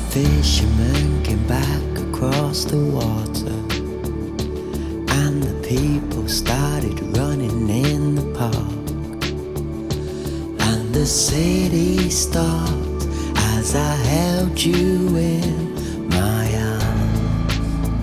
fisherman came back across the water, and the people started running in the park, and the city stopped as I held you in my arms.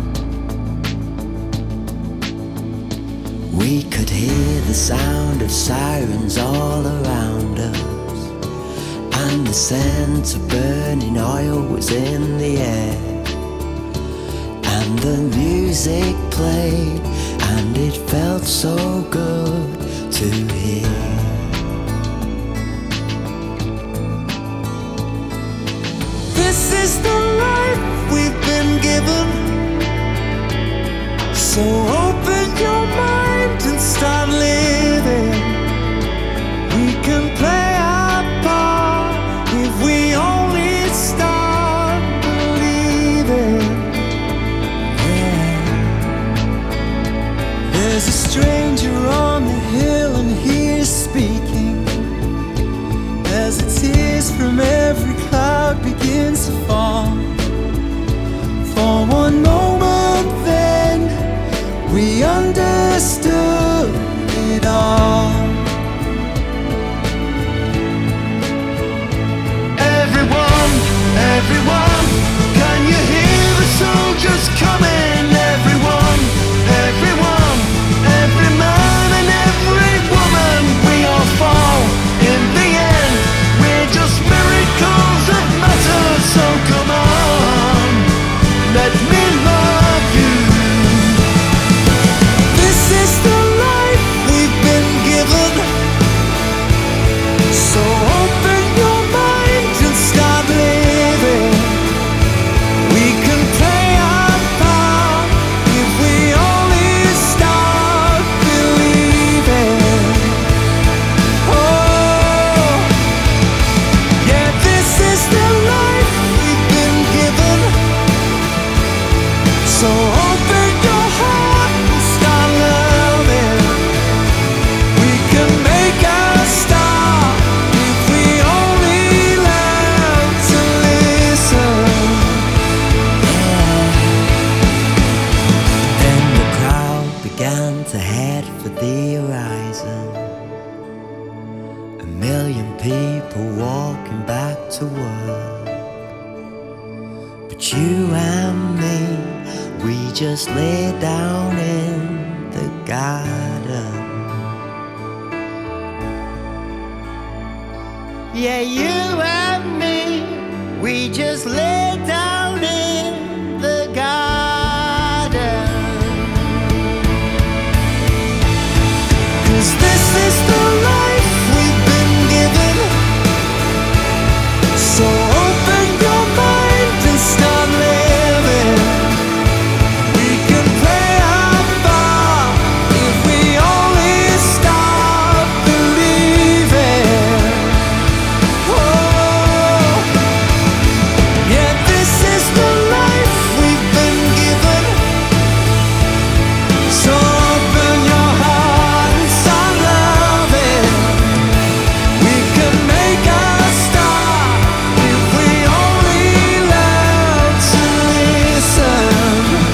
We could hear the sound of sirens all around us, and the scent of burning oil was in the air, and the music played, and it felt so good to hear. This is the life we've been given, so open your mind and start living. We can play our part if we only start believing. Yeah. There's a stranger on the hill and he is speaking, as the tears from every cloud begins to fall. For one moment then we understood it all. Everyone, can you hear the soldiers coming? Everyone, every man and every woman, we all fall. In the end, we're just miracles that matter. So come on, let me love you. This is the life we've been given, so open your mind and start living. We can play our part if we only start believing. Oh, yeah, this is the life we've been given, so open your heart and start loving. We can make our start if we only learn to listen. Then the crowd began to head for the horizon, a million people walking back to work. But you and me, we just lay down in the garden. Yeah, you and me, we just lay down in the garden. 'Cause this is the life we've been given, so open your mind and start living. We can play our part if we only start believing. Oh, yeah, this is the life we've been given, so open your heart and start loving. We can make our start if we only learn to listen.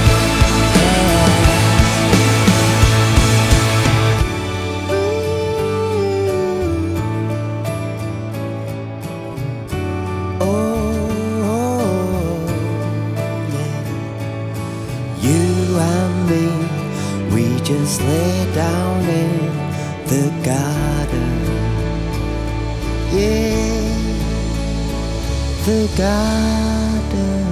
Oh, yeah. You and me, we just lay down in the garden. Yeah, the garden.